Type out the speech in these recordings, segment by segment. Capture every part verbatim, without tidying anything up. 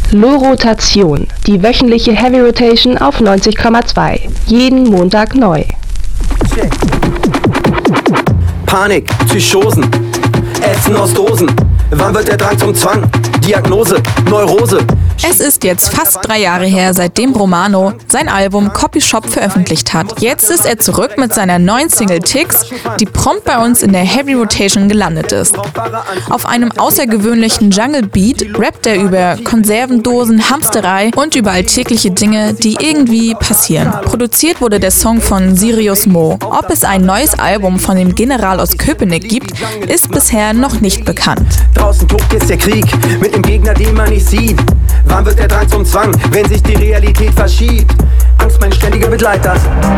Lo-Rotation, die wöchentliche Heavy Rotation auf neunzig Komma zwei. Jeden Montag neu. Panik, Psychosen, Ätzen aus Dosen. Wann wird der Drang zum Zwang? Diagnose, Neurose. Es ist jetzt fast drei Jahre her, seitdem Romano sein Album Copy Shop veröffentlicht hat. Jetzt ist er zurück mit seiner neuen Single Ticks, die prompt bei uns in der Heavy Rotation gelandet ist. Auf einem außergewöhnlichen Jungle Beat rappt er über Konservendosen, Hamsterei und über alltägliche Dinge, die irgendwie passieren. Produziert wurde der Song von Sirius Mo. Ob es ein neues Album von dem General aus Köpenick gibt, ist bisher noch nicht bekannt. Draußen tobt jetzt der Krieg mit einem Gegner, den man nicht sieht. Wann wird der Drang zum Zwang, wenn sich die Realität verschiebt? Angst, mein ständiger Begleiter.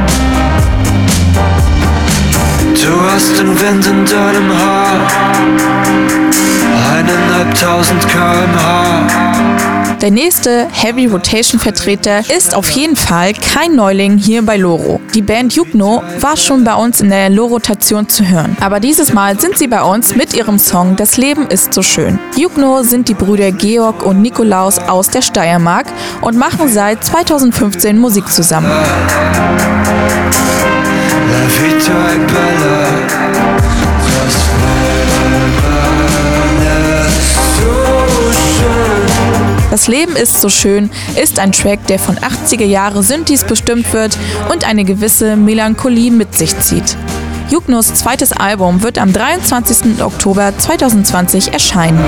Du hast den Wind in deinem Haar, eineinhalbtausend Kilometer pro Stunde. Der nächste Heavy Rotation Vertreter ist auf jeden Fall kein Neuling hier bei Loro. Die Band Jugno war schon bei uns in der Lo-Rotation zu hören. Aber dieses Mal sind sie bei uns mit ihrem Song Das Leben ist so schön. Jugno sind die Brüder Georg und Nikolaus aus der Steiermark und machen seit zweitausendfünfzehn Musik zusammen. Das Leben ist so schön ist ein Track, der von achtziger Jahre Synthes bestimmt wird und eine gewisse Melancholie mit sich zieht. Jugnos zweites Album wird am dreiundzwanzigsten Oktober zweitausendzwanzig erscheinen.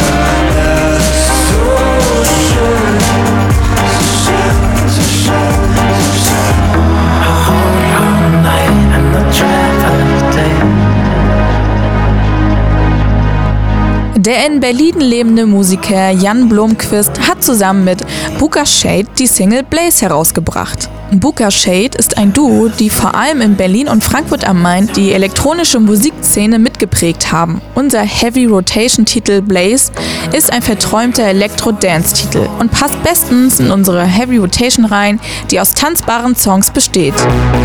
Der in Berlin lebende Musiker Jan Blomqvist hat zusammen mit Buka Shade die Single Blaze herausgebracht. Buka Shade ist ein Duo, die vor allem in Berlin und Frankfurt am Main die elektronische Musikszene mitgeprägt haben. Unser Heavy Rotation Titel Blaze ist ein verträumter Elektro-Dance-Titel und passt bestens in unsere Heavy Rotation rein, die aus tanzbaren Songs besteht.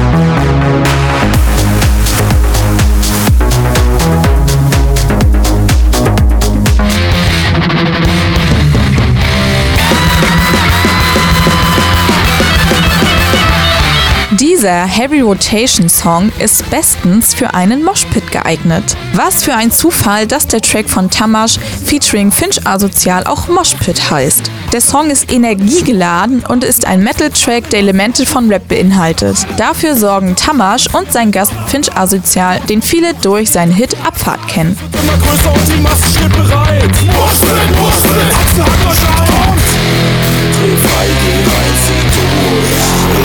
Dieser Heavy Rotation Song ist bestens für einen Moshpit geeignet. Was für ein Zufall, dass der Track von Tamash featuring Finch Asozial auch Moshpit heißt. Der Song ist energiegeladen und ist ein Metal-Track, der Elemente von Rap beinhaltet. Dafür sorgen Tamash und sein Gast Finch Asozial, den viele durch seinen Hit Abfahrt kennen. Immer größer und die Masse steht bereit. Moshpit, Moshpit, Achse hat durchschaut. Dreh frei, geh rein, zieh durch.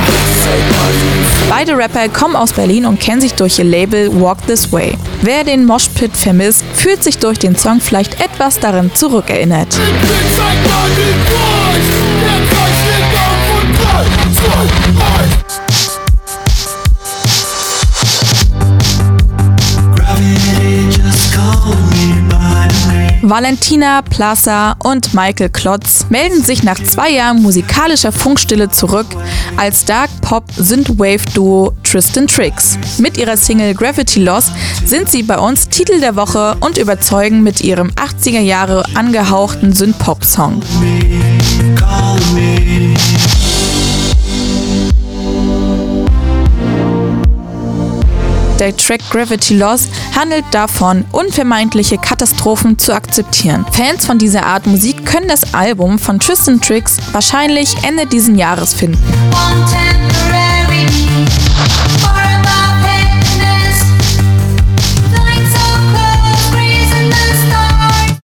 Beide Rapper kommen aus Berlin und kennen sich durch ihr Label Walk This Way. Wer den Moshpit vermisst, fühlt sich durch den Song vielleicht etwas daran zurückerinnert. Valentina Plaza und Michael Klotz melden sich nach zwei Jahren musikalischer Funkstille zurück als Dark-Pop-Synthwave-Duo Tristan Tricks. Mit ihrer Single Gravity Loss sind sie bei uns Titel der Woche und überzeugen mit ihrem achtziger Jahre angehauchten Synth-Pop-Song. Der Track Gravity Loss handelt davon, unvermeidliche Katastrophen zu akzeptieren. Fans von dieser Art Musik können das Album von Tristan Tricks wahrscheinlich Ende diesen Jahres finden.